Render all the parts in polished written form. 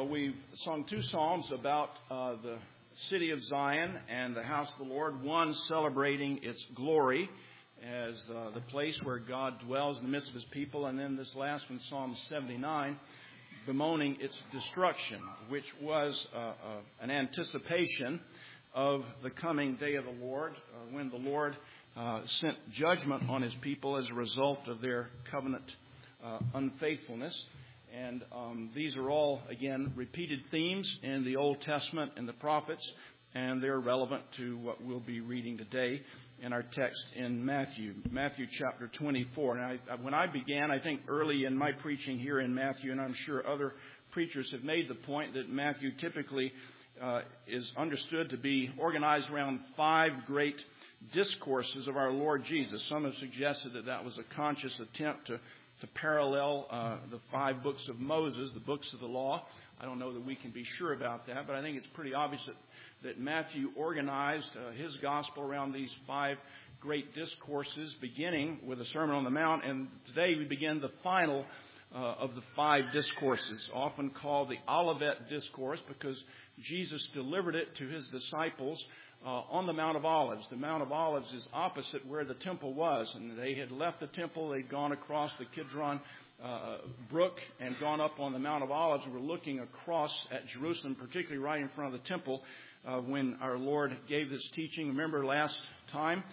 Well, we've sung two psalms about the city of Zion and the house of the Lord. One celebrating its glory as the place where God dwells in the midst of His people. And then this last one, Psalm 79, bemoaning its destruction, which was an anticipation of the coming day of the Lord, when the Lord sent judgment on His people as a result of their covenant unfaithfulness. And these are all, again, repeated themes in the Old Testament and the prophets, and they're relevant to what we'll be reading today in our text in Matthew chapter 24. And when I began, I think early in my preaching here in Matthew, and I'm sure other preachers have made the point that Matthew typically is understood to be organized around five great discourses of our Lord Jesus. Some have suggested that that was a conscious attempt to parallel the five books of Moses, the books of the law. I don't know that we can be sure about that, but I think it's pretty obvious that Matthew organized his gospel around these five great discourses, beginning with the Sermon on the Mount. And today we begin the final of the five discourses, often called the Olivet Discourse, because Jesus delivered it to His disciples on the Mount of Olives. The Mount of Olives is opposite where the temple was, and they had left the temple. They'd gone across the Kidron brook and gone up on the Mount of Olives. We were looking across at Jerusalem, particularly right in front of the temple, when our Lord gave this teaching. Remember last time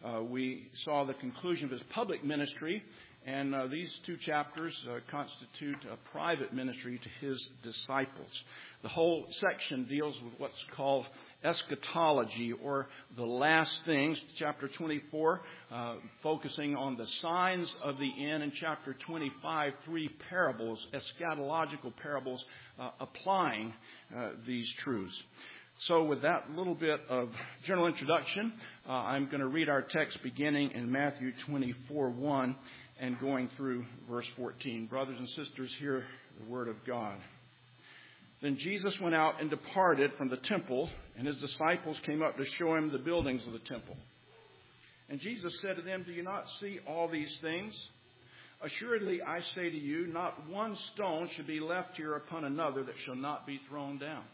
we saw the conclusion of His public ministry, and these two chapters constitute a private ministry to His disciples. The whole section deals with what's called eschatology, or the last things. Chapter 24, focusing on the signs of the end. In chapter 25, three parables, eschatological parables, applying these truths. So with that little bit of general introduction, I'm going to read our text beginning in Matthew 24:1 and going through verse 14. Brothers and sisters, hear the word of God. Then Jesus went out and departed from the temple, and His disciples came up to show Him the buildings of the temple. And Jesus said to them, "Do you not see all these things? Assuredly, I say to you, not one stone should be left here upon another that shall not be thrown down."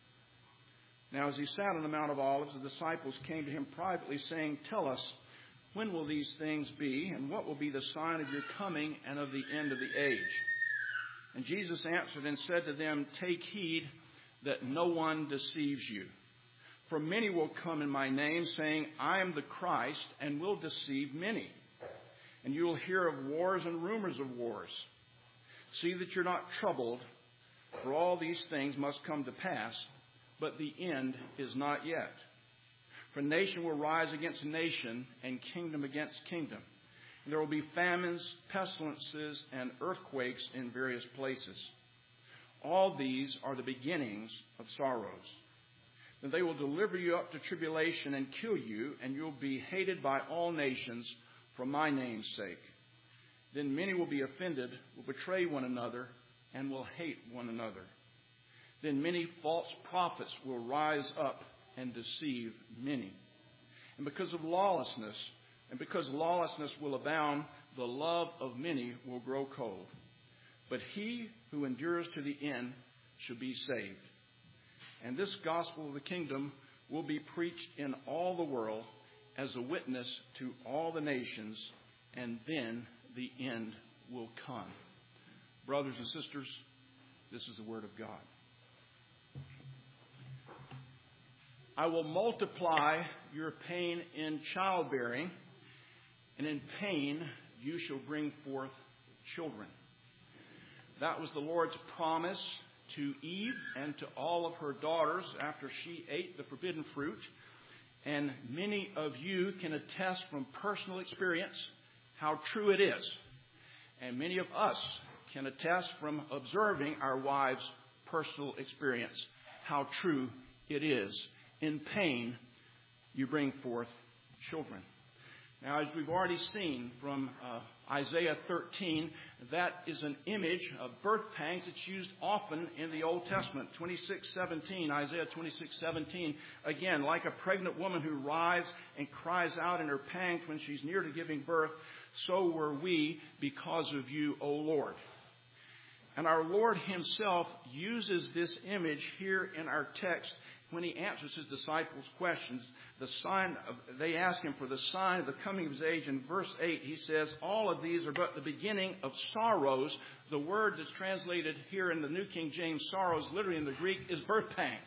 Now, as He sat on the Mount of Olives, the disciples came to Him privately, saying, "Tell us, when will these things be, and what will be the sign of your coming and of the end of the age?" And Jesus answered and said to them, "Take heed that no one deceives you. For many will come in my name, saying, 'I am the Christ,' and will deceive many. And you will hear of wars and rumors of wars. See that you're not troubled, for all these things must come to pass, but the end is not yet. For nation will rise against nation, and kingdom against kingdom. And there will be famines, pestilences, and earthquakes in various places. All these are the beginnings of sorrows. Then they will deliver you up to tribulation and kill you, and you will be hated by all nations for my name's sake. Then many will be offended, will betray one another, and will hate one another. Then many false prophets will rise up and deceive many. And because lawlessness will abound, the love of many will grow cold. But he who endures to the end shall be saved. And this gospel of the kingdom will be preached in all the world as a witness to all the nations, and then the end will come." Brothers and sisters, this is the word of God. "I will multiply your pain in childbearing, and in pain you shall bring forth children." That was the Lord's promise to Eve and to all of her daughters after she ate the forbidden fruit. And many of you can attest from personal experience how true it is. And many of us can attest from observing our wives' personal experience how true it is. In pain, you bring forth children. Now, as we've already seen from Isaiah 13, that is an image of birth pangs that's used often in the Old Testament. 26:17, Isaiah 26:17, again, like a pregnant woman who writhes and cries out in her pangs when she's near to giving birth, so were we because of you, O Lord. And our Lord himself uses this image here in our text when he answers his disciples' questions. They ask him for the sign of the coming of his age. In verse 8, he says, all of these are but the beginning of sorrows. The word that's translated here in the New King James, sorrows, literally in the Greek, is birth pangs.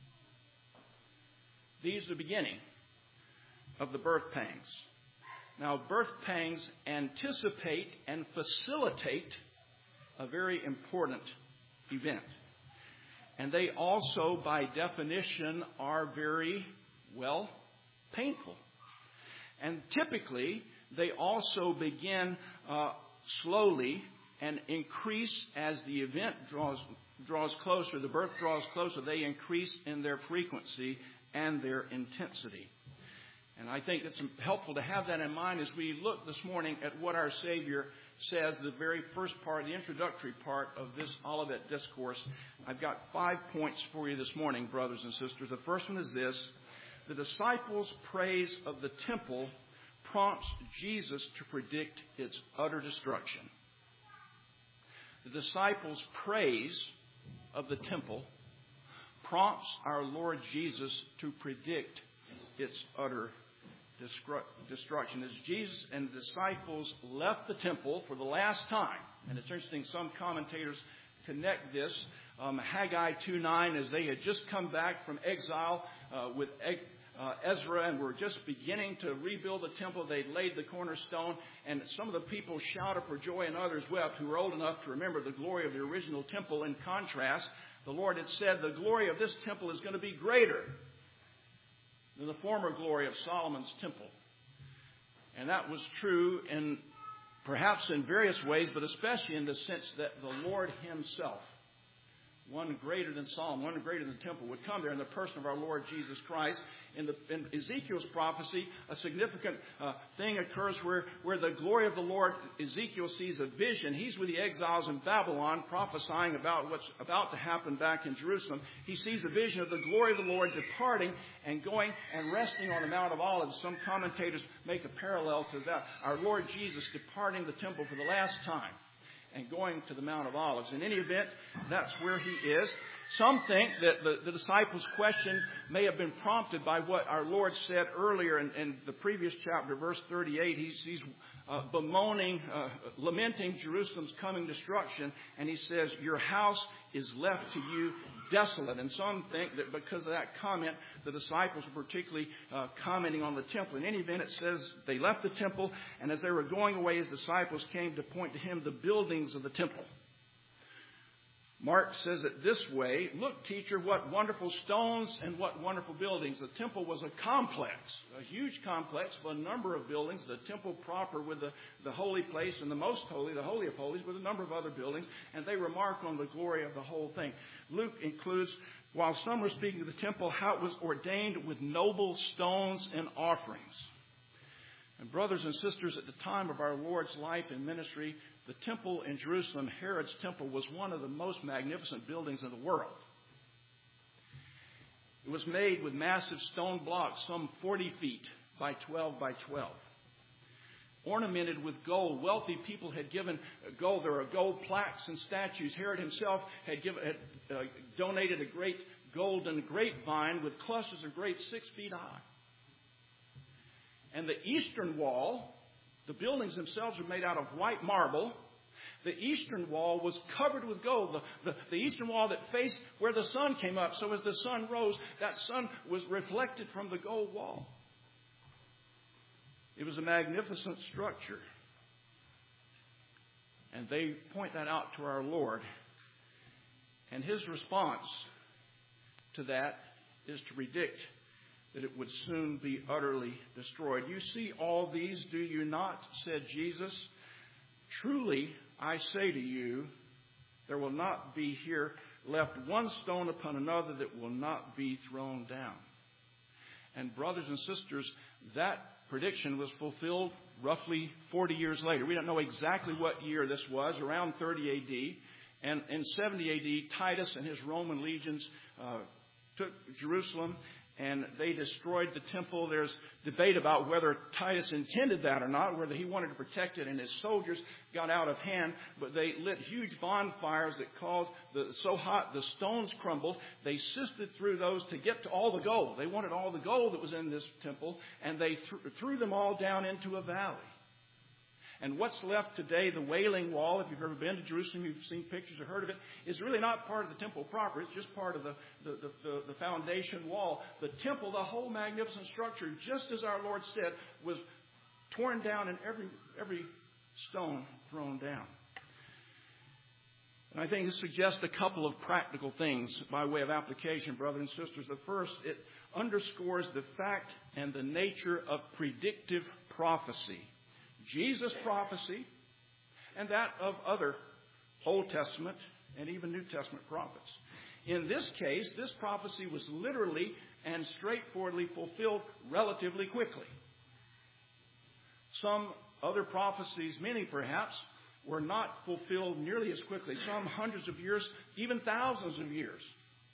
These are the beginning of the birth pangs. Now, birth pangs anticipate and facilitate a very important event. And they also, by definition, are very, painful. And typically, they also begin slowly and increase as the event draws closer, the birth draws closer. They increase in their frequency and their intensity. And I think it's helpful to have that in mind as we look this morning at what our Savior says, the very first part, the introductory part of this Olivet Discourse. I've got 5 points for you this morning, brothers and sisters. The first one is this: the disciples' praise of the temple prompts Jesus to predict its utter destruction. The disciples' praise of the temple prompts our Lord Jesus to predict its utter destruction. As Jesus and the disciples left the temple for the last time, and it's interesting, some commentators connect this. Haggai 2:9, as they had just come back from exile with Ezra and were just beginning to rebuild the temple. They'd laid the cornerstone, and some of the people shouted for joy and others wept who were old enough to remember the glory of the original temple. In contrast, the Lord had said the glory of this temple is going to be greater than the former glory of Solomon's temple. And that was true in perhaps in various ways, but especially in the sense that the Lord himself, one greater than Solomon, one greater than the temple, would come there in the person of our Lord Jesus Christ. In Ezekiel's prophecy, a significant thing occurs where the glory of the Lord, Ezekiel sees a vision. He's with the exiles in Babylon, prophesying about what's about to happen back in Jerusalem. He sees a vision of the glory of the Lord departing and going and resting on the Mount of Olives. Some commentators make a parallel to that. Our Lord Jesus departing the temple for the last time and going to the Mount of Olives. In any event, that's where he is. Some think that the disciples' question may have been prompted by what our Lord said earlier in the previous chapter, verse 38. He's bemoaning, lamenting Jerusalem's coming destruction, and he says, your house is left to you desolate. And some think that because of that comment, the disciples were particularly commenting on the temple. In any event, it says they left the temple, and as they were going away, his disciples came to point to him the buildings of the temple. Mark says it this way: look, teacher, what wonderful stones and what wonderful buildings. The temple was a complex, a huge complex of a number of buildings. The temple proper with the holy place and the most holy, the Holy of Holies, with a number of other buildings. And they remark on the glory of the whole thing. Luke includes, while some were speaking of the temple, how it was ordained with noble stones and offerings. And brothers and sisters, at the time of our Lord's life and ministry, the temple in Jerusalem, Herod's temple, was one of the most magnificent buildings in the world. It was made with massive stone blocks, some 40 feet by 12 by 12. Ornamented with gold. Wealthy people had given gold. There are gold plaques and statues. Herod himself had donated a great golden grapevine with clusters of grapes 6 feet high. And the eastern wall, the buildings themselves are made out of white marble. The eastern wall was covered with gold. The eastern wall that faced where the sun came up. So as the sun rose, that sun was reflected from the gold wall. It was a magnificent structure. And they point that out to our Lord. And his response to that is to predict that it would soon be utterly destroyed. You see all these, do you not? Said Jesus. Truly, I say to you, there will not be here left one stone upon another that will not be thrown down. And brothers and sisters, that prediction was fulfilled roughly 40 years later. We don't know exactly what year this was, around 30 A.D. And in 70 A.D., Titus and his Roman legions took Jerusalem and they destroyed the temple. There's debate about whether Titus intended that or not, whether he wanted to protect it and his soldiers got out of hand. But they lit huge bonfires that caused so hot the stones crumbled. They sifted through those to get to all the gold. They wanted all the gold that was in this temple, and they threw them all down into a valley. And what's left today, the Wailing Wall, if you've ever been to Jerusalem, you've seen pictures or heard of it, is really not part of the temple proper. It's just part of the foundation wall. The temple, the whole magnificent structure, just as our Lord said, was torn down and every stone thrown down. And I think this suggests a couple of practical things by way of application, brothers and sisters. The first, it underscores the fact and the nature of predictive prophecy. Jesus' prophecy and that of other Old Testament and even New Testament prophets. In this case, this prophecy was literally and straightforwardly fulfilled relatively quickly. Some other prophecies, many perhaps, were not fulfilled nearly as quickly. Some hundreds of years, even thousands of years.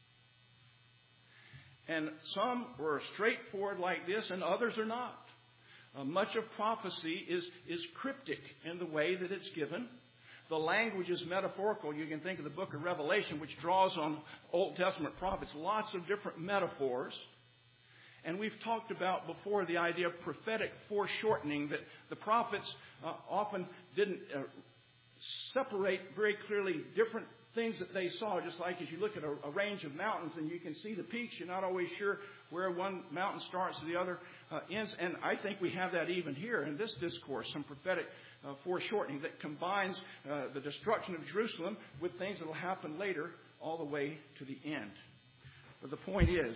And some were straightforward like this and others are not. Much of prophecy is cryptic in the way that it's given. The language is metaphorical. You can think of the book of Revelation, which draws on Old Testament prophets, lots of different metaphors. And we've talked about before the idea of prophetic foreshortening, that the prophets often didn't separate very clearly different things that they saw, just like as you look at a range of mountains and you can see the peaks, you're not always sure where one mountain starts and the other ends. And I think we have that even here in this discourse, some prophetic foreshortening that combines the destruction of Jerusalem with things that will happen later all the way to the end. But the point is,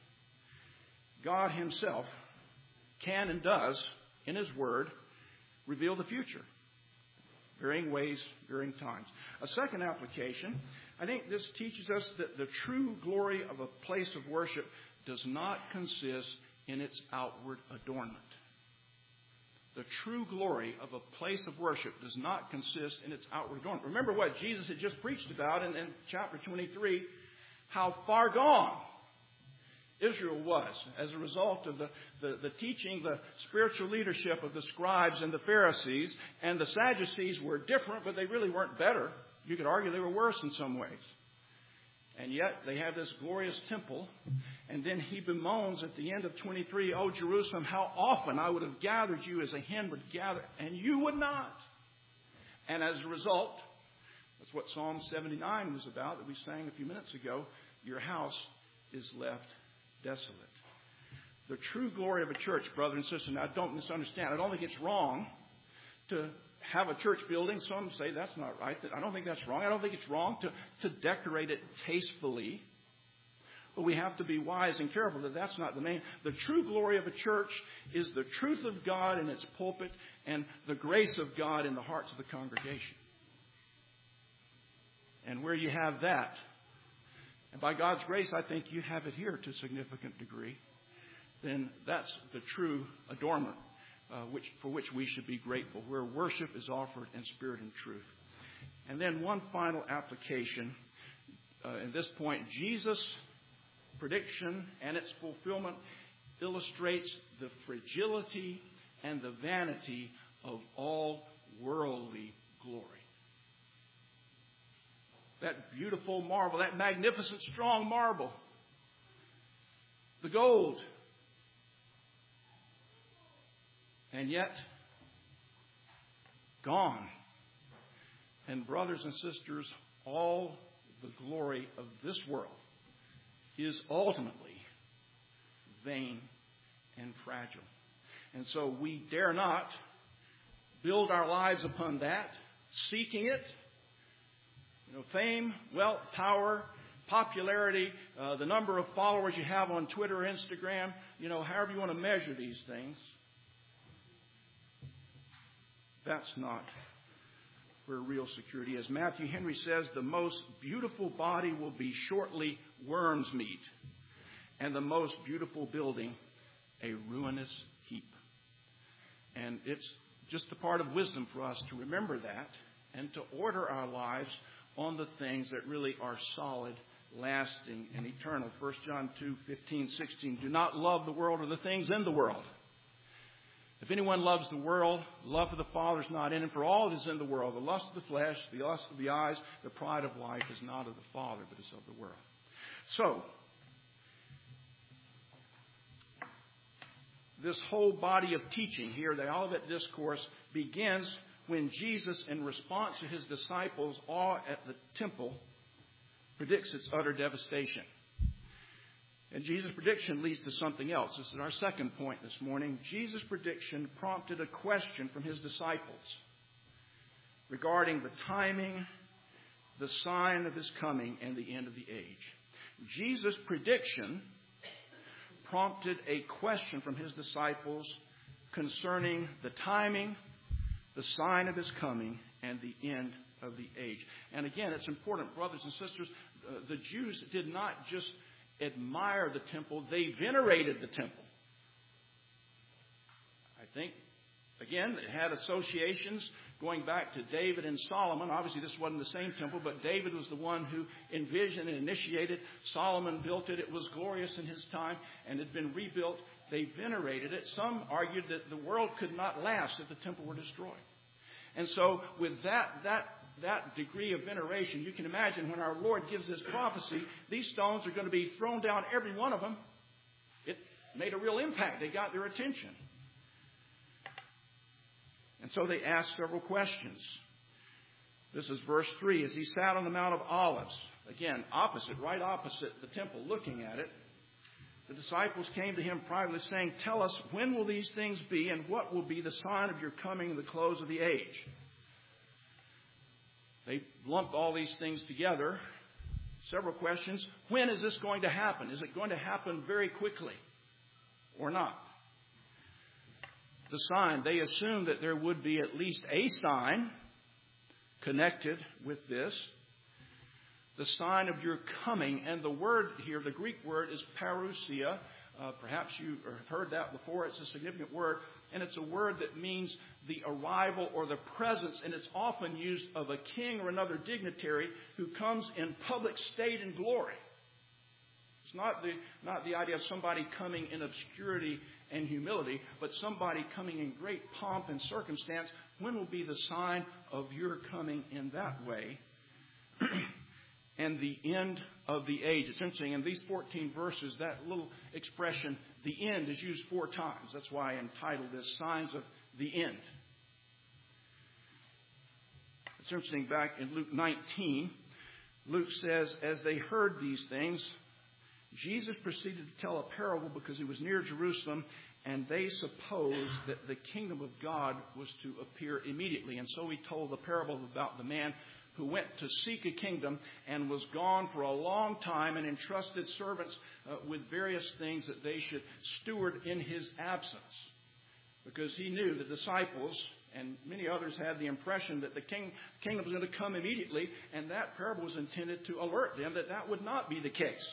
God himself can and does, in his word, reveal the future. Varying ways, varying times. A second application, I think this teaches us that the true glory of a place of worship does not consist in its outward adornment. The true glory of a place of worship does not consist in its outward adornment. Remember what Jesus had just preached about in chapter 23, how far gone Israel was as a result of the teaching, the spiritual leadership of the scribes and the Pharisees. And the Sadducees were different, but they really weren't better. You could argue they were worse in some ways. And yet they have this glorious temple. And then he bemoans at the end of 23, "O Jerusalem, how often I would have gathered you as a hen would gather, and you would not." And as a result, that's what Psalm 79 was about that we sang a few minutes ago. Your house is left desolate. The true glory of a church, brother and sister, now don't misunderstand. I don't think it's wrong to have a church building. Some say that's not right. I don't think that's wrong. I don't think it's wrong to decorate it tastefully. But we have to be wise and careful that that's not the main. The true glory of a church is the truth of God in its pulpit and the grace of God in the hearts of the congregation. And where you have that, and by God's grace, I think you have it here to a significant degree, then that's the true adornment for which we should be grateful, where worship is offered in spirit and truth. And then one final application. At this point, Jesus' prediction and its fulfillment illustrates the fragility and the vanity of all worldly glory. That beautiful marble, that magnificent strong marble, the gold. And yet, gone. And brothers and sisters, all the glory of this world is ultimately vain and fragile. And so we dare not build our lives upon that, seeking it. Fame, wealth, power, popularity, the number of followers you have on Twitter or Instagram, however you want to measure these things. That's not where real security is. Matthew Henry says the most beautiful body will be shortly worm's meat, and the most beautiful building a ruinous heap. And it's just a part of wisdom for us to remember that and to order our lives on the things that really are solid, lasting and eternal. 1 John 2:15-16. Do not love the world or the things in the world. If anyone loves the world, love for the Father is not in him. For all that is in the world, the lust of the flesh, the lust of the eyes, the pride of life is not of the Father, but is of the world. So, this whole body of teaching here, the Olivet Discourse, begins when Jesus, in response to his disciples' awe at the temple, predicts its utter devastation. And Jesus' prediction leads to something else. This is our second point this morning. Jesus' prediction prompted a question from his disciples regarding the timing, the sign of his coming, and the end of the age. Jesus' prediction prompted a question from his disciples concerning the timing, the sign of his coming, and the end of the age. And again, it's important, brothers and sisters, the Jews did not just admire the temple, they venerated the temple. I think, again, it had associations going back to David and Solomon. Obviously, this wasn't the same temple, but David was the one who envisioned and initiated. Solomon built it. It was glorious in his time and had been rebuilt. They venerated it. Some argued that the world could not last if the temple were destroyed. And so with that degree of veneration, you can imagine when our Lord gives this prophecy, these stones are going to be thrown down, every one of them. It made a real impact. They got their attention. And so they asked several questions. This is verse 3. As he sat on the Mount of Olives, again, right opposite the temple, looking at it, the disciples came to him privately saying, "Tell us, when will these things be, and what will be the sign of your coming and the close of the age?" They lumped all these things together. Several questions. When is this going to happen? Is it going to happen very quickly or not? The sign, they assumed that there would be at least a sign connected with this. The sign of your coming. And the word here, the Greek word, is parousia. Perhaps you have heard that before. It's a significant word. And it's a word that means the arrival or the presence. And it's often used of a king or another dignitary who comes in public state and glory. It's not the idea of somebody coming in obscurity and humility, but somebody coming in great pomp and circumstance. When will be the sign of your coming in that way? And the end of the age. It's interesting, in these 14 verses, that little expression, the end, is used 4 times. That's why I entitled this, Signs of the End. It's interesting, back in Luke 19, Luke says, as they heard these things, Jesus proceeded to tell a parable because he was near Jerusalem, and they supposed that the kingdom of God was to appear immediately. And so he told the parable about the man who went to seek a kingdom and was gone for a long time and entrusted servants with various things that they should steward in his absence. Because he knew the disciples and many others had the impression that the kingdom was going to come immediately, and that parable was intended to alert them that that would not be the case.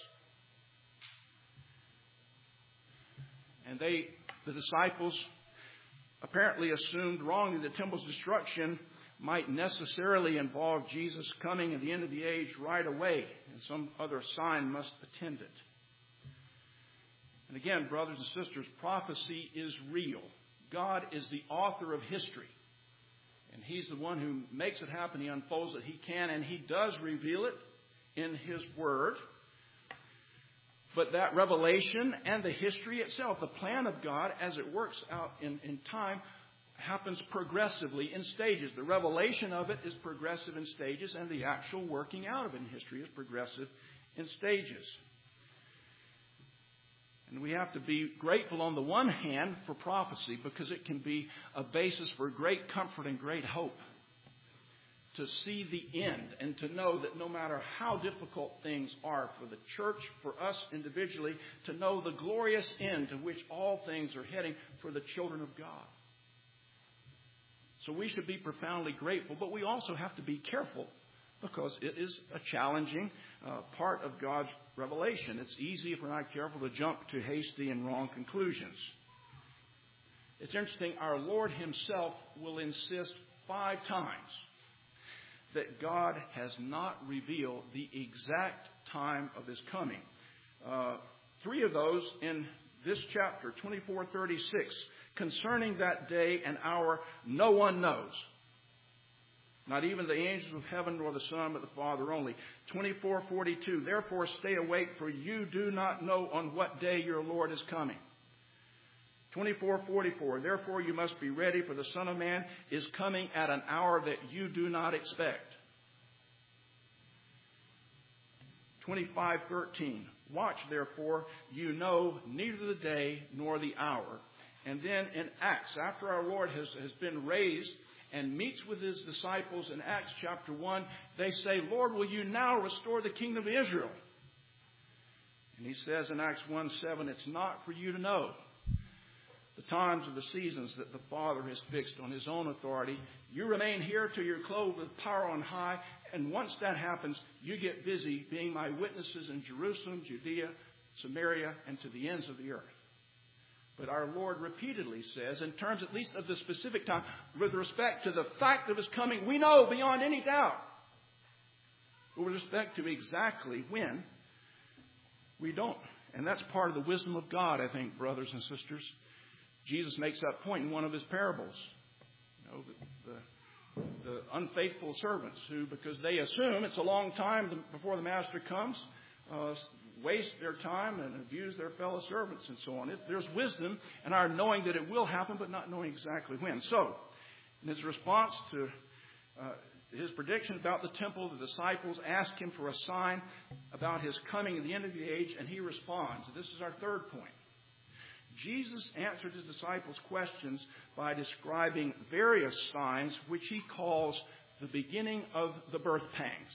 And the disciples apparently assumed wrongly that the temple's destruction might necessarily involve Jesus coming at the end of the age right away, and some other sign must attend it. And again, brothers and sisters, prophecy is real. God is the author of history, and He's the one who makes it happen. He unfolds it. He can, and He does reveal it in His Word. But that revelation and the history itself, the plan of God as it works out in time, happens progressively in stages. The revelation of it is progressive in stages, and the actual working out of it in history is progressive in stages. And we have to be grateful on the one hand for prophecy, because it can be a basis for great comfort and great hope. To see the end and to know that no matter how difficult things are for the church, for us individually, to know the glorious end to which all things are heading for the children of God. So we should be profoundly grateful, but we also have to be careful, because it is a challenging part of God's revelation. It's easy, if we're not careful, to jump to hasty and wrong conclusions. It's interesting, our Lord Himself will insist 5 times that God has not revealed the exact time of his coming. 3 of those in this chapter, 24:36, concerning that day and hour, no one knows. Not even the angels of heaven nor the Son, but the Father only. 24:42, therefore stay awake, for you do not know on what day your Lord is coming. 24:44, therefore you must be ready, for the Son of Man is coming at an hour that you do not expect. 25:13, watch therefore, you know neither the day nor the hour. And then in Acts, after our Lord has been raised and meets with his disciples in Acts chapter 1, they say, Lord, will you now restore the kingdom of Israel? And he says in Acts 1:7, it's not for you to know the times or the seasons that the Father has fixed on his own authority. You remain here till you're clothed with power on high. And once that happens, you get busy being my witnesses in Jerusalem, Judea, Samaria, and to the ends of the earth. But our Lord repeatedly says, in terms at least of the specific time, with respect to the fact of his coming, we know beyond any doubt. But with respect to exactly when, we don't. And that's part of the wisdom of God, I think, brothers and sisters. Jesus makes that point in one of his parables. You know, the unfaithful servants who, because they assume it's a long time before the master comes, waste their time and abuse their fellow servants and so on. There's wisdom in our knowing that it will happen, but not knowing exactly when. So, in his response to his prediction about the temple, the disciples ask him for a sign about his coming at the end of the age, and he responds. This is our third point. Jesus answered his disciples' questions by describing various signs which he calls the beginning of the birth pangs.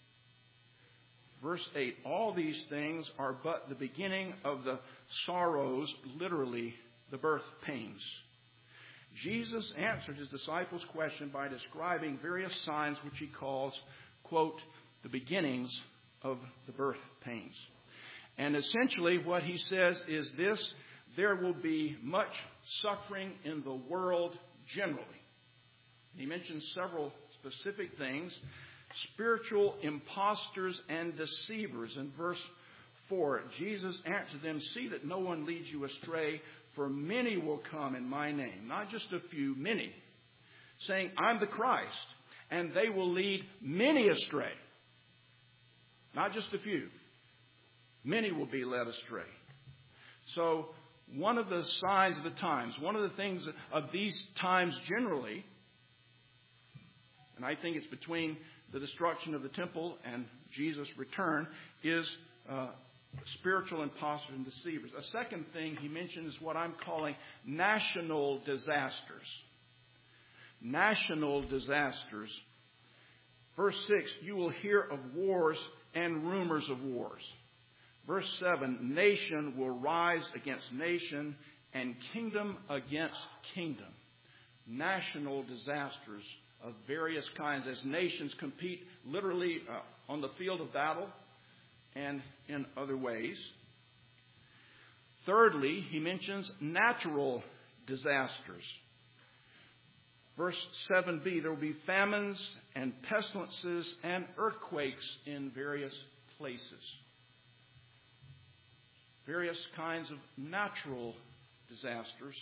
Verse 8, all these things are but the beginning of the sorrows, literally the birth pains. Jesus answered his disciples' question by describing various signs which he calls, quote, the beginnings of the birth pains. And essentially what he says is this: there will be much suffering in the world generally. He mentions several specific things. Spiritual impostors and deceivers. In verse 4, Jesus answered them, see that no one leads you astray, for many will come in my name. Not just a few, many. Saying, I'm the Christ. And they will lead many astray. Not just a few. Many will be led astray. So, one of the signs of the times, one of the things of these times generally, and I think it's between the destruction of the temple and Jesus' return, is spiritual impostors and deceivers. A second thing he mentions is what I'm calling national disasters. National disasters. Verse 6, you will hear of wars and rumors of wars. Verse 7, nation will rise against nation and kingdom against kingdom. National disasters of various kinds as nations compete literally on the field of battle and in other ways. Thirdly, he mentions natural disasters. Verse 7b, there will be famines and pestilences and earthquakes in various places. Various kinds of natural disasters.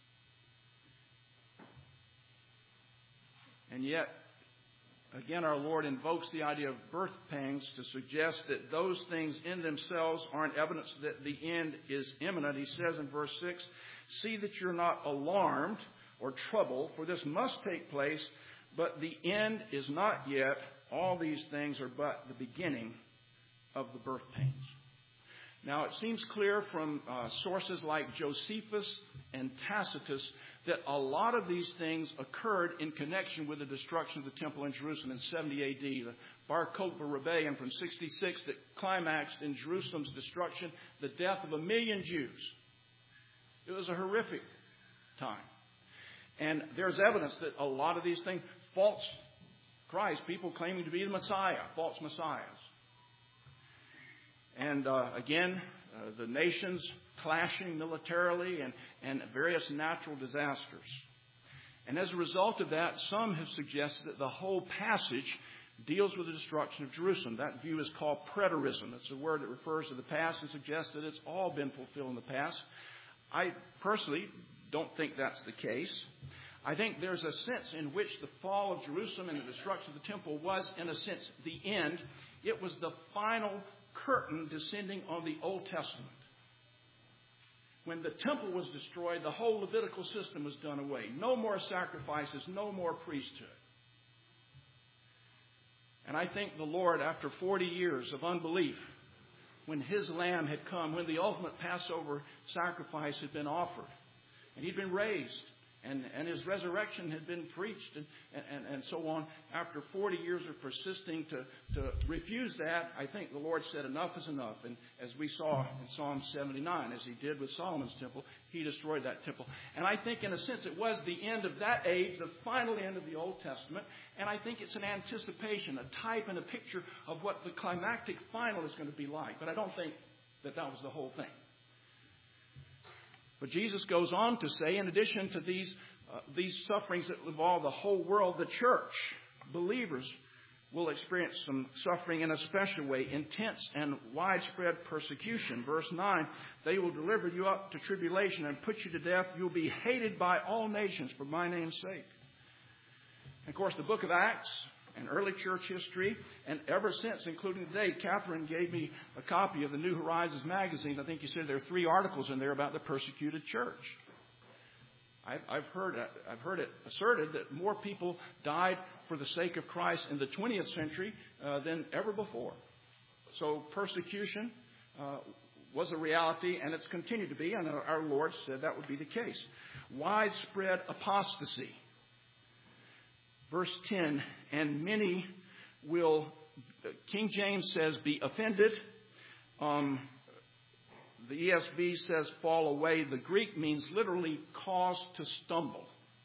And yet, again, our Lord invokes the idea of birth pangs to suggest that those things in themselves aren't evidence that the end is imminent. He says in verse 6, see that you're not alarmed or troubled, for this must take place, but the end is not yet. All these things are but the beginning of the birth pains. Now, it seems clear from sources like Josephus and Tacitus that a lot of these things occurred in connection with the destruction of the temple in Jerusalem in 70 A.D., the Bar Kokhba rebellion from 66 that climaxed in Jerusalem's destruction, the death of 1 million Jews. It was a horrific time. And there's evidence that a lot of these things, false Christ, people claiming to be the Messiah, false messiahs. And again, the nations clashing militarily and various natural disasters. And as a result of that, some have suggested that the whole passage deals with the destruction of Jerusalem. That view is called preterism. It's a word that refers to the past and suggests that it's all been fulfilled in the past. I personally don't think that's the case. I think there's a sense in which the fall of Jerusalem and the destruction of the temple was, in a sense, the end. It was the final curtain descending on the Old Testament. When the temple was destroyed, the whole Levitical system was done away. No more sacrifices, no more priesthood. And I think the Lord, after 40 years of unbelief, when His Lamb had come, when the ultimate Passover sacrifice had been offered, and He'd been raised, and His resurrection had been preached, and so on, after 40 years of persisting to refuse that, I think the Lord said enough is enough. And as we saw in Psalm 79, as He did with Solomon's temple, He destroyed that temple. And I think in a sense it was the end of that age, the final end of the Old Testament. And I think it's an anticipation, a type and a picture of what the climactic final is going to be like. But I don't think that was the whole thing. But Jesus goes on to say, in addition to these sufferings that involve the whole world, the church, believers, will experience some suffering in a special way, intense and widespread persecution. Verse 9, they will deliver you up to tribulation and put you to death. You'll be hated by all nations for my name's sake. And of course, the book of Acts and early church history, and ever since, including today, Catherine gave me a copy of the New Horizons magazine. I think you said there are 3 articles in there about the persecuted church. I've heard it asserted that more people died for the sake of Christ in the 20th century than ever before. So persecution was a reality, and it's continued to be, and our Lord said that would be the case. Widespread apostasy. Verse 10, and many will, King James says, be offended. The ESV says fall away. The Greek means literally cause to stumble.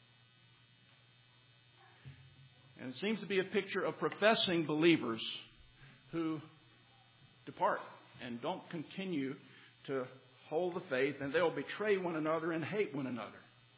And it seems to be a picture of professing believers who depart and don't continue to hold the faith, and they'll betray one another and hate one another.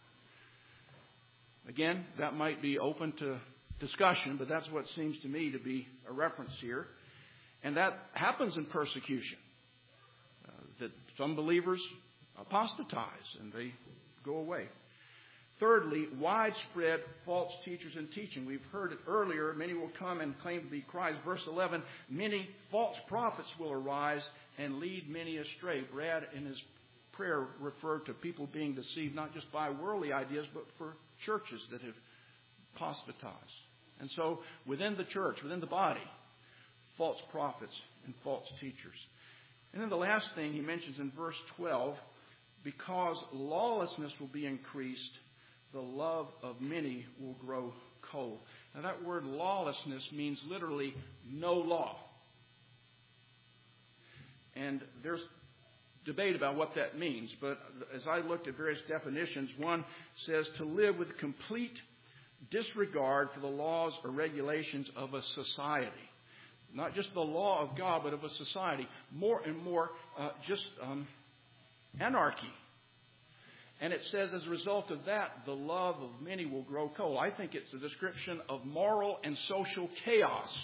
Again, that might be open to discussion, but that's what seems to me to be a reference here. And that happens in persecution. That some believers apostatize and they go away. Thirdly, widespread false teachers and teaching. We've heard it earlier. Many will come and claim to be Christ. Verse 11, many false prophets will arise and lead many astray. Brad, in his prayer, referred to people being deceived not just by worldly ideas, but for churches that have apostatized. And so within the church, within the body, false prophets and false teachers. And then the last thing he mentions in verse 12, because lawlessness will be increased, the love of many will grow cold. Now that word lawlessness means literally no law. And there's debate about what that means, but as I looked at various definitions, one says to live with complete disregard for the laws or regulations of a society. Not just the law of God, but of a society. More and more anarchy. And it says as a result of that, the love of many will grow cold. I think it's a description of moral and social chaos.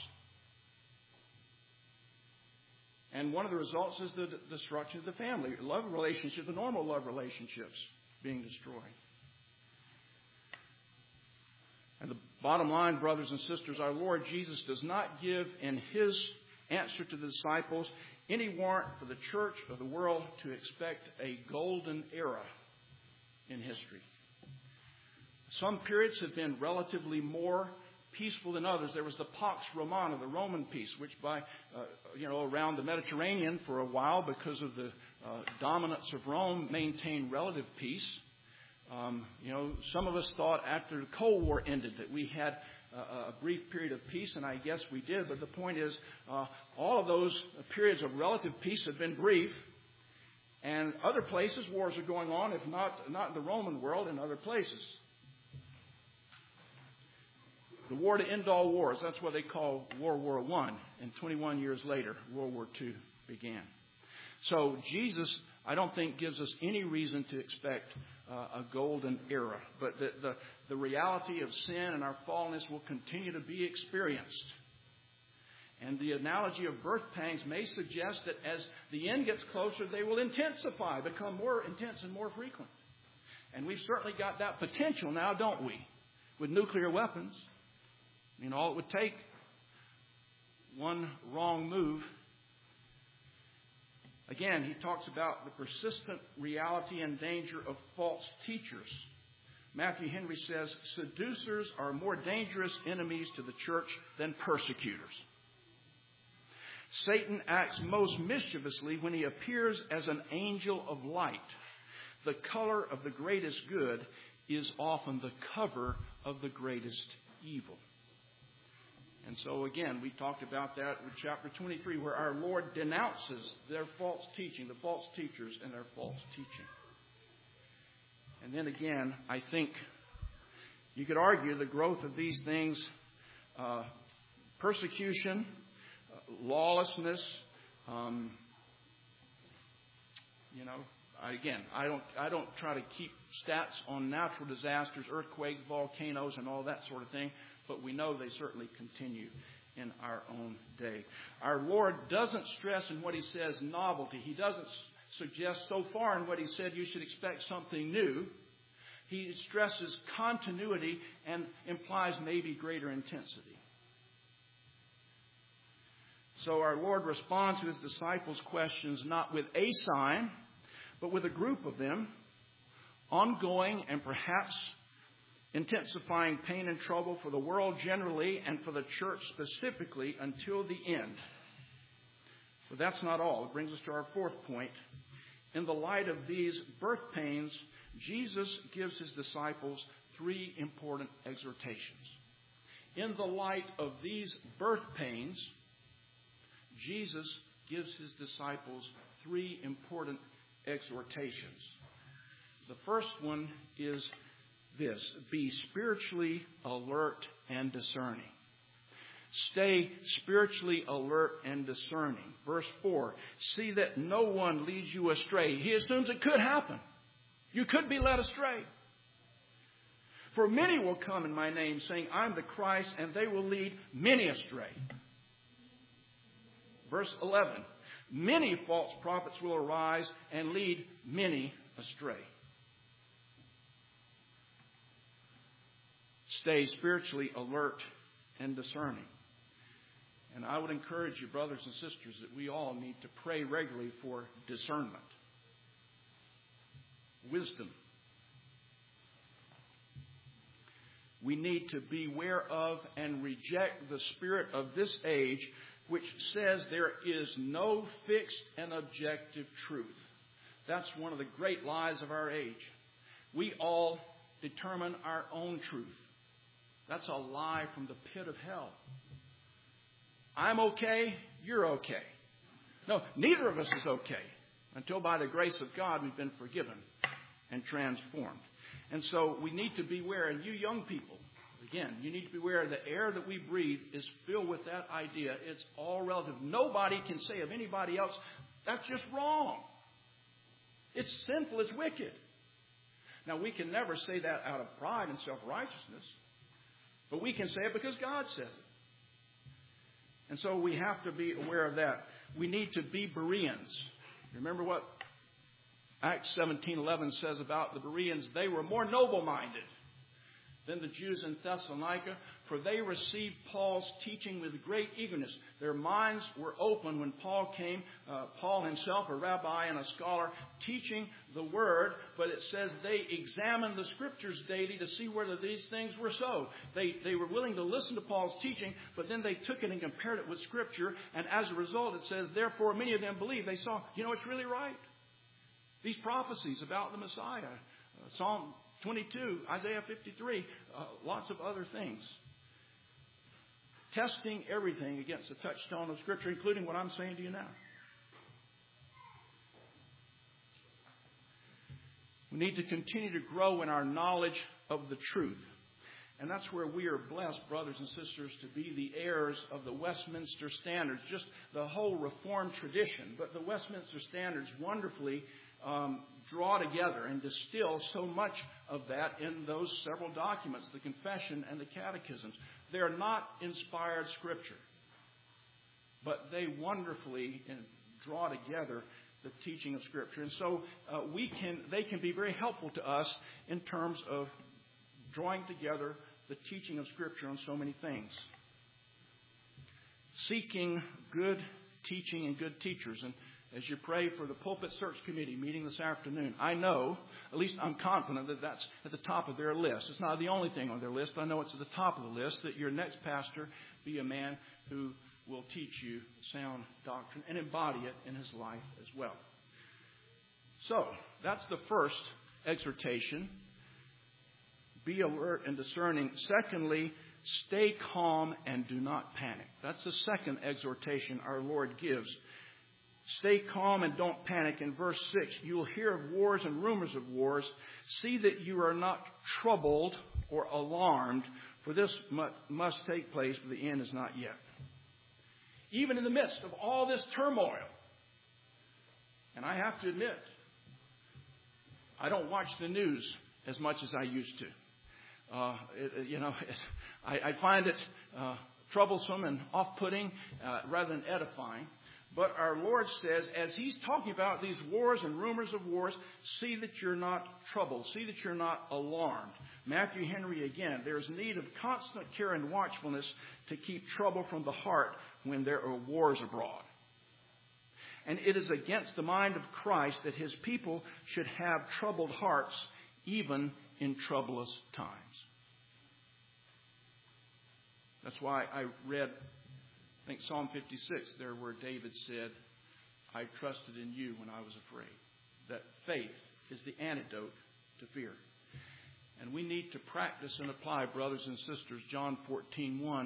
And one of the results is the destruction of the family. Love relationships, the normal love relationships being destroyed. And the bottom line, brothers and sisters, our Lord Jesus does not give in His answer to the disciples any warrant for the church or the world to expect a golden era in history. Some periods have been relatively more peaceful than others. There was the Pax Romana, the Roman peace, which around the Mediterranean for a while, because of the dominance of Rome, maintained relative peace. Some of us thought after the Cold War ended that we had a brief period of peace, and I guess we did. But the point is, all of those periods of relative peace have been brief. And other places, wars are going on, if not in the Roman world, in other places. The war to end all wars, that's what they call World War I. And 21 years later, World War II began. So Jesus, I don't think, gives us any reason to expect a golden era. But the reality of sin and our fallenness will continue to be experienced. And the analogy of birth pangs may suggest that as the end gets closer, they will intensify, become more intense and more frequent. And we've certainly got that potential now, don't we? With nuclear weapons. I mean, all it would take, one wrong move. Again, he talks about the persistent reality and danger of false teachers. Matthew Henry says, seducers are more dangerous enemies to the church than persecutors. Satan acts most mischievously when he appears as an angel of light. The color of the greatest good is often the cover of the greatest evil. And so again, we talked about that in chapter 23, where our Lord denounces their false teaching, the false teachers and their false teaching. And then again, I think you could argue the growth of these things, persecution, lawlessness, I don't try to keep stats on natural disasters, earthquakes, volcanoes, and all that sort of thing, but we know they certainly continue in our own day. Our Lord doesn't stress in what he says novelty. He doesn't suggest so far in what he said you should expect something new. He stresses continuity and implies maybe greater intensity. So our Lord responds to his disciples' questions not with a sign, but with a group of them, ongoing and perhaps intensifying pain and trouble for the world generally and for the church specifically until the end. But that's not all. It brings us to our fourth point. In the light of these birth pains, Jesus gives his disciples three important exhortations. In the light of these birth pains, Jesus gives his disciples three important exhortations. The first one is this: be spiritually alert and discerning. Stay spiritually alert and discerning. Verse 4, see that no one leads you astray. He assumes it could happen. You could be led astray. For many will come in my name, saying, I'm the Christ, and they will lead many astray. Verse 11, many false prophets will arise and lead many astray. Stay spiritually alert and discerning. And I would encourage you, brothers and sisters, that we all need to pray regularly for discernment, wisdom. We need to beware of and reject the spirit of this age, which says there is no fixed and objective truth. That's one of the great lies of our age. We all determine our own truth. That's a lie from the pit of hell. I'm okay, you're okay. No, neither of us is okay until by the grace of God we've been forgiven and transformed. And so we need to beware. And you young people, again, you need to beware. The air that we breathe is filled with that idea. It's all relative. Nobody can say of anybody else, that's just wrong. It's sinful. It's wicked. Now, we can never say that out of pride and self-righteousness. But we can say it because God says it. And so we have to be aware of that. We need to be Bereans. Remember what Acts 17:11 says about the Bereans? They were more noble-minded than the Jews in Thessalonica, for they received Paul's teaching with great eagerness. Their minds were open when Paul came, Paul himself, a rabbi and a scholar, teaching the Word, but it says they examined the Scriptures daily to see whether these things were so. They were willing to listen to Paul's teaching, but then they took it and compared it with Scripture, and as a result it says, therefore many of them believed. They saw, it's really right. These prophecies about the Messiah, Psalm 22, Isaiah 53, lots of other things. Testing everything against the touchstone of Scripture, including what I'm saying to you now. We need to continue to grow in our knowledge of the truth. And that's where we are blessed, brothers and sisters, to be the heirs of the Westminster Standards, just the whole Reformed tradition. But the Westminster Standards wonderfully draw together and distill so much of that in those several documents, the Confession and the Catechisms. They're not inspired Scripture. but they wonderfully draw together the teaching of Scripture. And so they can be very helpful to us in terms of drawing together the teaching of Scripture on so many things. Seeking good teaching and good teachers. And as you pray for the Pulpit Search Committee meeting this afternoon, I know, at least I'm confident, that that's at the top of their list. It's not the only thing on their list, but I know it's at the top of the list, that your next pastor be a man who will teach you sound doctrine and embody it in his life as well. So, that's the first exhortation. Be alert and discerning. Secondly, stay calm and do not panic. That's the second exhortation our Lord gives. Stay calm and don't panic. In verse 6, you will hear of wars and rumors of wars. See that you are not troubled or alarmed, for this must take place, but the end is not yet. Even in the midst of all this turmoil, and I have to admit, I don't watch the news as much as I used to. I find it troublesome and off-putting rather than edifying. But our Lord says, as He's talking about these wars and rumors of wars, see that you're not troubled. See that you're not alarmed. Matthew Henry again, there's need of constant care and watchfulness to keep trouble from the heart when there are wars abroad. And it is against the mind of Christ that His people should have troubled hearts, even in troublous times. That's why I read, I think, Psalm 56 there, where David said, I trusted in you when I was afraid. That faith is the antidote to fear. And we need to practice and apply, brothers and sisters, John 14:1.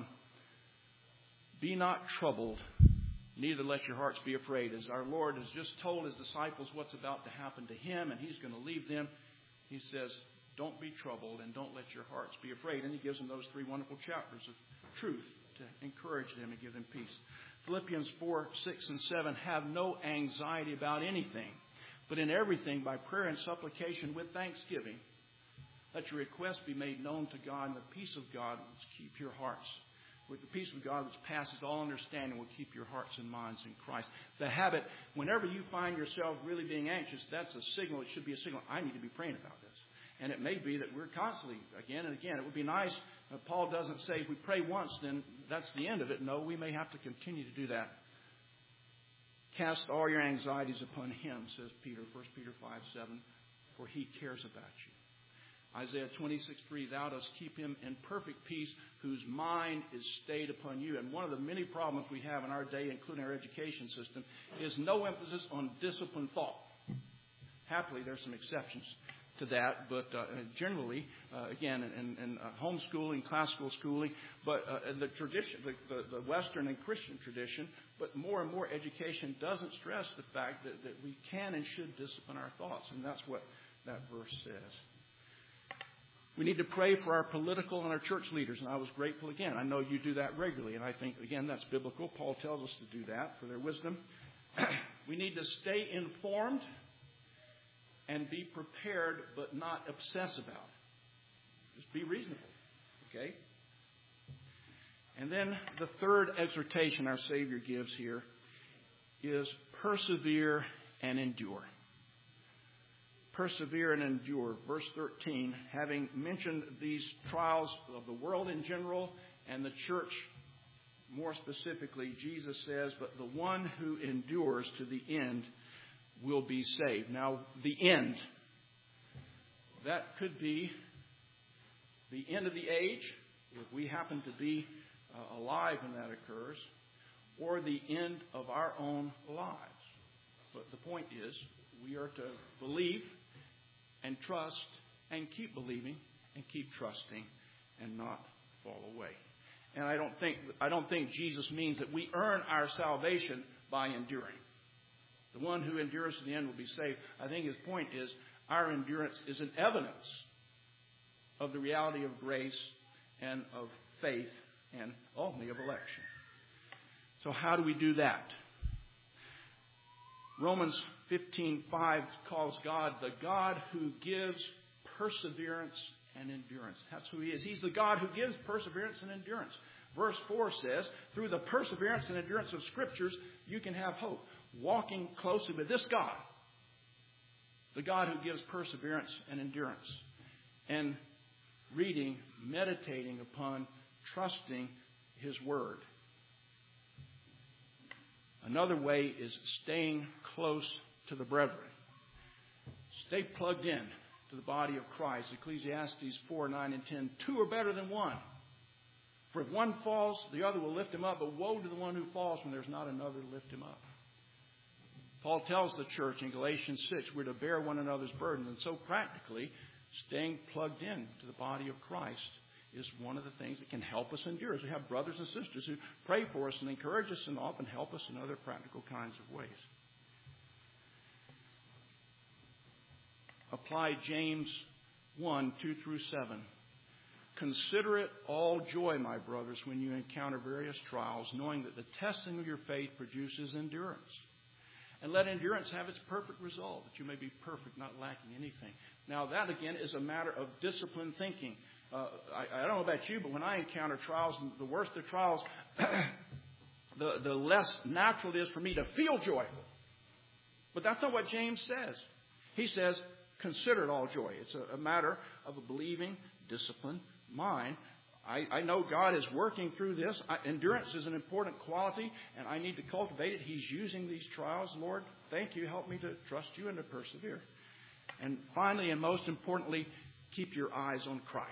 Be not troubled, neither let your hearts be afraid. As our Lord has just told His disciples what's about to happen to Him, and He's going to leave them, He says, don't be troubled and don't let your hearts be afraid. And He gives them those 3 wonderful chapters of truth to encourage them and give them peace. Philippians 4:6 and 7, have no anxiety about anything, but in everything by prayer and supplication with thanksgiving, let your requests be made known to God, and the peace of God will keep your hearts. With the peace of God which passes all understanding will keep your hearts and minds in Christ. The habit, whenever you find yourself really being anxious, that's a signal. It should be a signal. I need to be praying about this. And it may be that we're constantly, again and again. It would be nice. Paul doesn't say if we pray once, then that's the end of it. No, we may have to continue to do that. Cast all your anxieties upon Him, says Peter, 1 Peter 5:7, for He cares about you. Isaiah 26:3, thou dost keep him in perfect peace whose mind is stayed upon you. And one of the many problems we have in our day, including our education system, is no emphasis on disciplined thought. Happily, there's some exceptions to that, but generally, again, in homeschooling, classical schooling, but the tradition, the Western and Christian tradition, but more and more education doesn't stress the fact that we can and should discipline our thoughts, and that's what that verse says. We need to pray for our political and our church leaders, and I was grateful again. I know you do that regularly, and I think, again, that's biblical. Paul tells us to do that for their wisdom. We need to stay informed and be prepared, but not obsess about it. Just be reasonable, okay? And then the third exhortation our Savior gives here is persevere and endure. Persevere and endure. Verse 13, having mentioned these trials of the world in general and the church more specifically, Jesus says, but the one who endures to the end will be saved. Now, the end, that could be the end of the age, if we happen to be alive when that occurs, or the end of our own lives. But the point is, we are to believe and trust and keep believing and keep trusting and not fall away. And I don't think Jesus means that we earn our salvation by enduring. The one who endures to the end will be saved. I think his point is our endurance is an evidence of the reality of grace and of faith and ultimately of election. So how do we do that? Romans 15:5 calls God the God who gives perseverance and endurance. That's who He is. He's the God who gives perseverance and endurance. Verse 4 says, through the perseverance and endurance of Scriptures, you can have hope. Walking closely with this God, the God who gives perseverance and endurance. And reading, meditating upon, trusting His Word. Another way is staying close to the brethren. Stay plugged in to the body of Christ. Ecclesiastes 4, 9, and 10. 2 are better than 1. For if one falls, the other will lift him up. But woe to the one who falls when there's not another to lift him up. Paul tells the church in Galatians 6, we're to bear one another's burden. And so practically, staying plugged in to the body of Christ is one of the things that can help us endure. As we have brothers and sisters who pray for us and encourage us and often help us in other practical kinds of ways. Apply James 1, 2 through 7. Consider it all joy, my brothers, when you encounter various trials, knowing that the testing of your faith produces endurance. And let endurance have its perfect result, that you may be perfect, not lacking anything. Now, that again is a matter of disciplined thinking. I don't know about you, but when I encounter trials, the worse the trials, the less natural it is for me to feel joyful. But that's not what James says. He says, consider it all joy. It's a matter of a believing, disciplined mind. I know God is working through this. Endurance is an important quality, and I need to cultivate it. He's using these trials. Lord, thank you. Help me to trust you and to persevere. And finally, and most importantly, keep your eyes on Christ.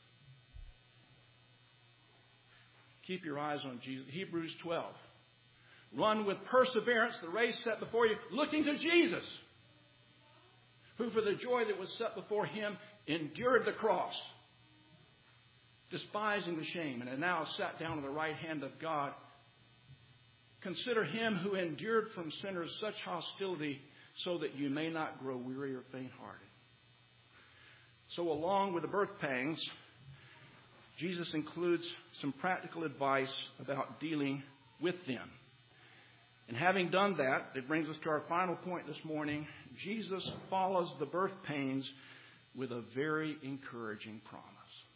Keep your eyes on Jesus. Hebrews 12. Run with perseverance the race set before you, looking to Jesus, who for the joy that was set before him endured the cross, despising the shame, and has now sat down on the right hand of God. Consider him who endured from sinners such hostility, so that you may not grow weary or faint-hearted. So along with the birth pangs, Jesus includes some practical advice about dealing with them. And having done that, it brings us to our final point this morning. Jesus follows the birth pains with a very encouraging promise.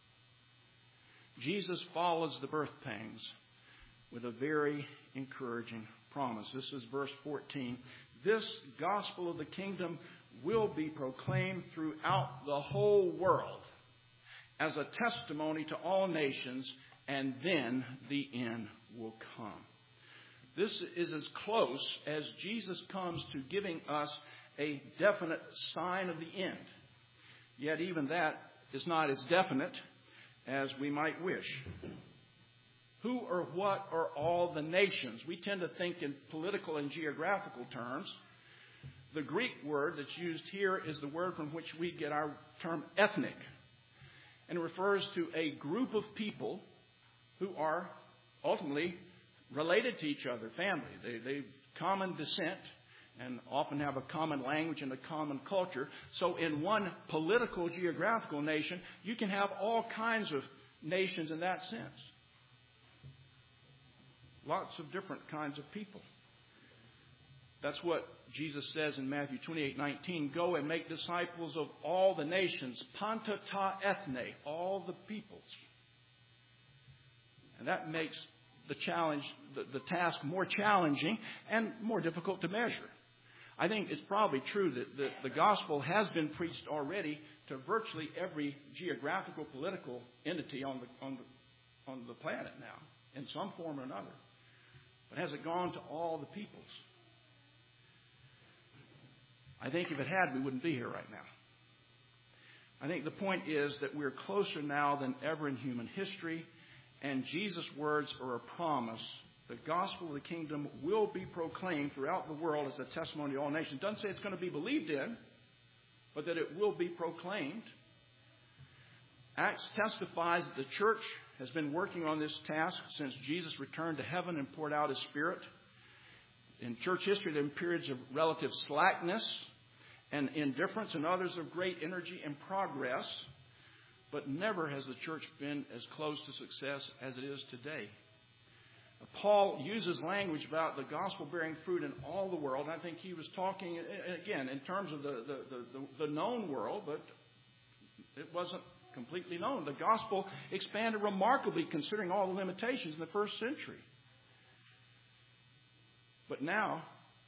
Jesus follows the birth pangs with a very encouraging promise. This is verse 14. This gospel of the kingdom will be proclaimed throughout the whole world as a testimony to all nations, and then the end will come. This is as close as Jesus comes to giving us a definite sign of the end. Yet even that is not as definite as we might wish. Who or what are all the nations? We tend to think in political and geographical terms. The Greek word that's used here is the word from which we get our term ethnic. And it refers to a group of people who are ultimately related to each other, family. They common descent and often have a common language and a common culture. So in one political geographical nation, you can have all kinds of nations in that sense. Lots of different kinds of people. That's what Jesus says in Matthew 28:19. Go and make disciples of all the nations. Panta ta ethne. All the peoples. And that makes the challenge, the task more challenging and more difficult to measure. I think it's probably true that the gospel has been preached already to virtually every geographical, political entity on the planet now, in some form or another. But has it gone to all the peoples? I think if it had, we wouldn't be here right now. I think the point is that we're closer now than ever in human history, and Jesus' words are a promise. The gospel of the kingdom will be proclaimed throughout the world as a testimony to all nations. It doesn't say it's going to be believed in, but that it will be proclaimed. Acts testifies that the church has been working on this task since Jesus returned to heaven and poured out his Spirit. In church history, there have been periods of relative slackness and indifference, and others of great energy and progress. But never has the church been as close to success as it is today. Paul uses language about the gospel bearing fruit in all the world. I think he was talking, again, in terms of the known world, but it wasn't completely known. The gospel expanded remarkably considering all the limitations in the first century. But now,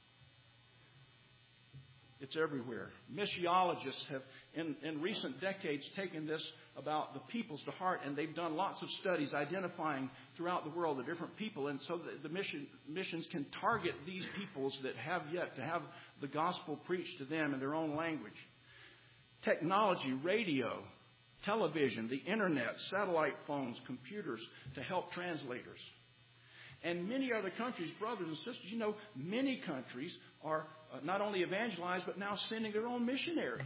it's everywhere. Missiologists have, in recent decades, taken this about the peoples to heart, and they've done lots of studies identifying throughout the world the different people, and so the missions can target these peoples that have yet to have the gospel preached to them in their own language. Technology, radio, television, the internet, satellite phones, computers to help translators. And many other countries, brothers and sisters, you know, many countries are not only evangelized, but now sending their own missionaries.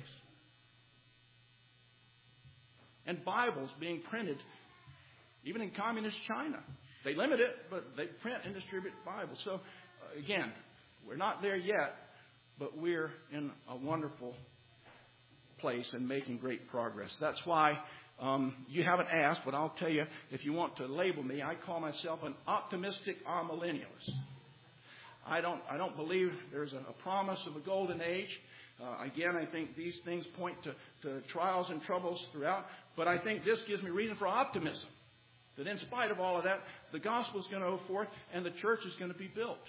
And Bibles being printed, even in communist China. They limit it, but they print and distribute Bibles. So, again, we're not there yet, but we're in a wonderful place and making great progress. That's why you haven't asked, but I'll tell you, if you want to label me, I call myself an optimistic amillennialist. I don't believe there's a promise of a golden age. Again, I think these things point to trials and troubles throughout, but I think this gives me reason for optimism. That in spite of all of that, the gospel is going to go forth and the church is going to be built.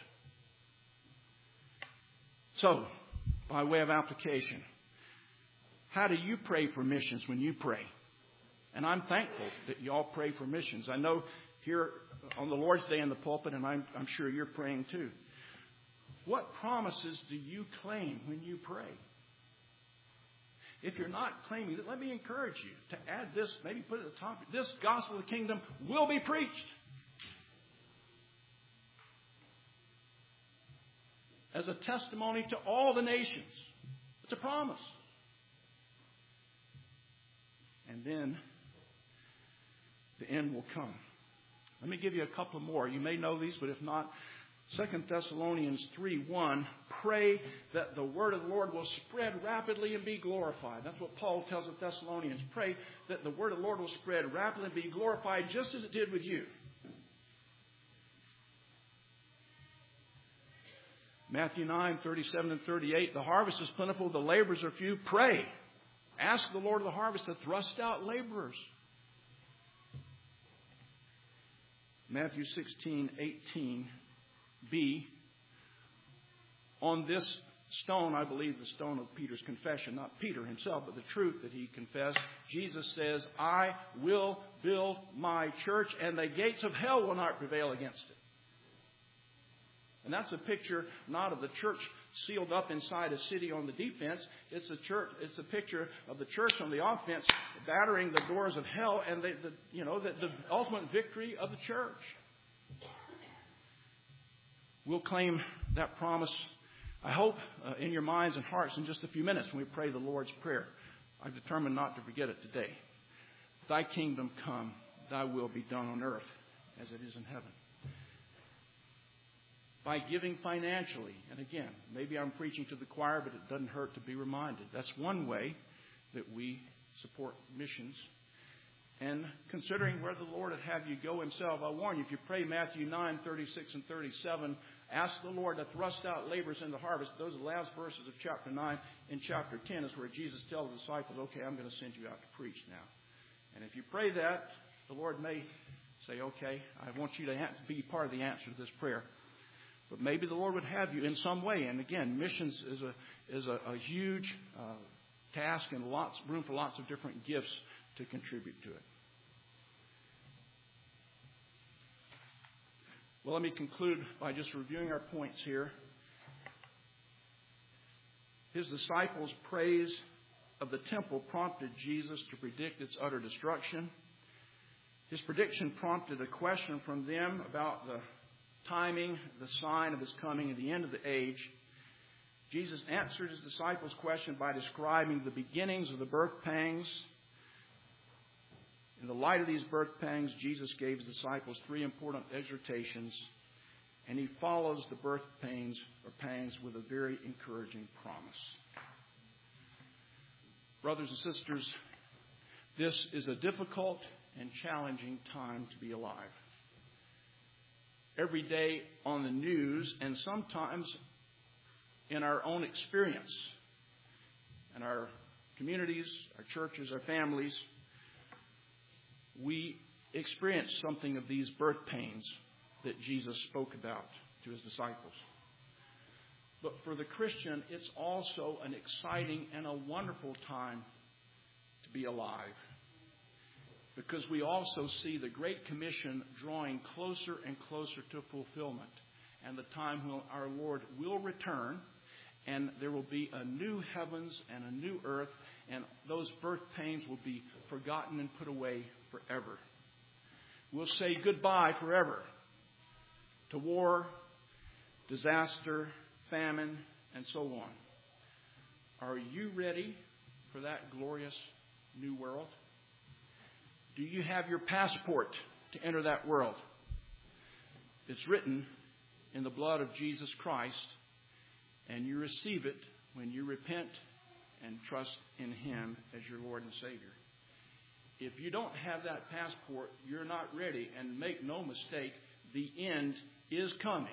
So, by way of application, how do you pray for missions when you pray? And I'm thankful that you all pray for missions. I know here on the Lord's Day in the pulpit, and I'm sure you're praying too. What promises do you claim when you pray? If you're not claiming it, let me encourage you to add this, maybe put it at the top. This gospel of the kingdom will be preached. As a testimony to all the nations. It's a promise. And then the end will come. Let me give you a couple more. You may know these, but if not, 2 Thessalonians 3:1, pray that the word of the Lord will spread rapidly and be glorified. That's what Paul tells the Thessalonians. Pray that the word of the Lord will spread rapidly and be glorified just as it did with you. Matthew 9:37 and 38, the harvest is plentiful, the laborers are few. Pray. Ask the Lord of the harvest to thrust out laborers. Matthew 16:18b. On this stone, I believe the stone of Peter's confession, not Peter himself, but the truth that he confessed, Jesus says, I will build my church and the gates of hell will not prevail against it. And that's a picture not of the church sealed up inside a city on the defense. It's a picture of the church on the offense, battering the doors of hell and the ultimate victory of the church. We'll claim that promise, I hope, in your minds and hearts in just a few minutes when we pray the Lord's Prayer. I've determined not to forget it today. Thy kingdom come, thy will be done on earth as it is in heaven. By giving financially, and again, maybe I'm preaching to the choir, but it doesn't hurt to be reminded. That's one way that we support missions. And considering where the Lord would have you go himself, I warn you, if you pray Matthew 9:36 and 37, ask the Lord to thrust out laborers in the harvest. Those are the last verses of chapter 9. In chapter 10 is where Jesus tells the disciples, okay, I'm going to send you out to preach now. And if you pray that, the Lord may say, okay, I want you to be part of the answer to this prayer. But maybe the Lord would have you in some way. And again, missions is a huge task and room for lots of different gifts to contribute to it. Well, let me conclude by just reviewing our points here. His disciples' praise of the temple prompted Jesus to predict its utter destruction. His prediction prompted a question from them about the timing, the sign of his coming, and the end of the age. Jesus answered his disciples' question by describing the beginnings of the birth pangs. In the light of these birth pangs, Jesus gave his disciples three important exhortations, and he follows the birth pangs with a very encouraging promise. Brothers and sisters, this is a difficult and challenging time to be alive. Every day on the news, and sometimes in our own experience, in our communities, our churches, our families, we experience something of these birth pains that Jesus spoke about to his disciples. But for the Christian, it's also an exciting and a wonderful time to be alive, because we also see the Great Commission drawing closer and closer to fulfillment, and the time when our Lord will return, and there will be a new heavens and a new earth, and those birth pains will be forgotten and put away forever. We'll say goodbye forever to war, disaster, famine, and so on. Are you ready for that glorious new world? Do you have your passport to enter that world? It's written in the blood of Jesus Christ, and you receive it when you repent and trust in Him as your Lord and Savior. If you don't have that passport, you're not ready, and make no mistake, the end is coming.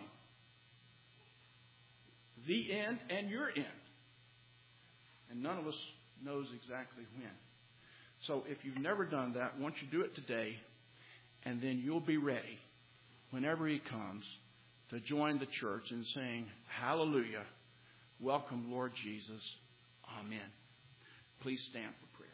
The end and your end. And none of us knows exactly when. So if you've never done that, won't you do it today, and then you'll be ready whenever He comes to join the church in saying, Hallelujah, welcome Lord Jesus, Amen. Please stand for prayer.